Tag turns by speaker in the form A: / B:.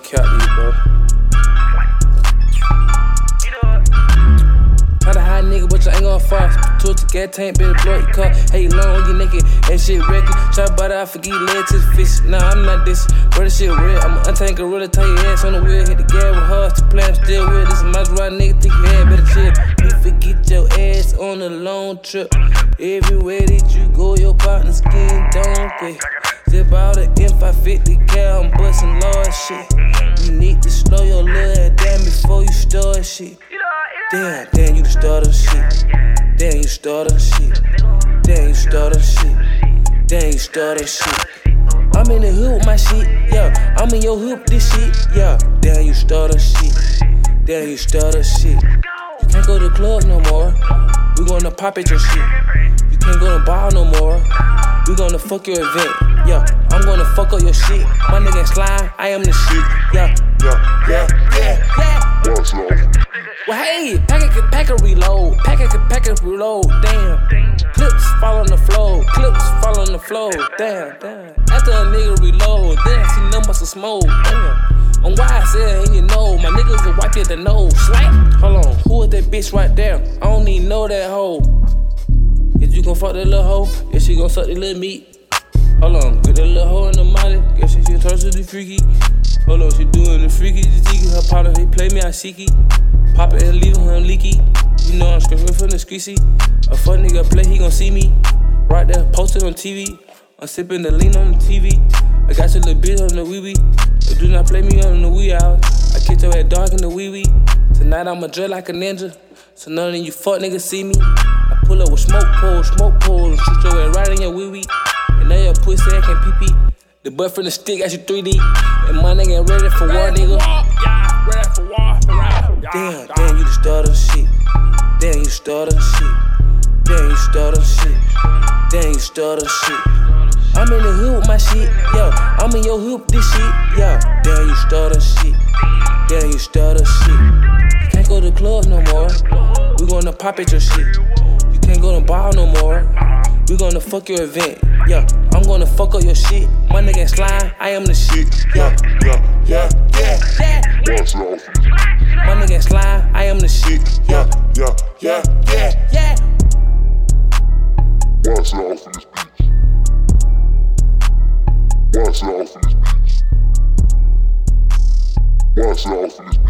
A: cap these, bro. Had a high nigga, but you ain't gon' fast. Towards the gas tank, better blow your car. Hey, long, you naked, that shit wrecking. Try to bite out, forget leg to the fish. Nah, I'm not this, bro, this shit real. I'ma untank gorilla, tie your ass on the wheel. Hit the gas with hard to play, I'm still with. This is my right nigga, think you had better chill. You forget your ass on a long trip. Everywhere that you go, your partner skin don't pay. Zip out an M550 cal, I'm bustin' large shit. You need to slow your little ass down before you start shit. Damn, you the starter shit. Damn, you starter shit. Damn, you starter shit. Damn, you starter shit. I'm in the hood with my shit, yeah. I'm in your hood with this shit, yeah. Damn, you starter shit. Damn, you starter shit. You can't go to the club no more. We gonna pop at your shit. You can't go to the bar no more. We gonna fuck your event, yeah. I'm gonna fuck up your shit. My nigga slime, I am the shit, yeah. Well, hey, pack a reload. Pack a reload, damn. Clips fall on the floor, damn. After a nigga reload, then I see nothing but some smoke, damn. I'm YSL and you know, my niggas will wipe you at the nose. Slap. Hold on, who is that bitch right there? I don't even know that hoe. Is you gon' fuck that little hoe? Is she gon' suck the little meat? Hold on, get that little hoe in the money. Guess she turn to the freaky. Hold on, she doing the freaky, the tiki. Her partner, he play me, I seeky. Pop it and leave him leaky. You know I'm screaming from the squeezy. A fuck nigga play, he gon' see me. Right there, posted on TV. I'm sipping the lean on the TV. I got your little bitch on the wee-wee. But do not play me on the wee hours. I kicked her at dark in the wee-wee. Tonight I'ma drill like a ninja. So none of you fuck niggas see me. I pull up with smoke pole, and shoot your ass right in your wee-wee. And now your pussy ass can pee-pee. The butt from the stick got you 3D. And my nigga ain't ready for war, nigga.
B: Yeah, ready for war.
A: Damn, you the starter shit. Damn, you starter shit. Damn, you starter shit. Damn, you starter shit. I'm in the hood with my shit, yeah. I'm in your hood with this shit, yeah. Damn, you starter shit. Damn, you starter shit. You can't go to the club no more. We gonna pop at your shit. You can't go to the bar no more. We gonna fuck your event, yeah. I'm gonna fuck up your shit. My nigga slime, I am the shit, yeah. My nigga slime, I am the shit, yeah.
C: Watch it off in this bitch. Watch it off in this bitch. Watch it off in this bitch.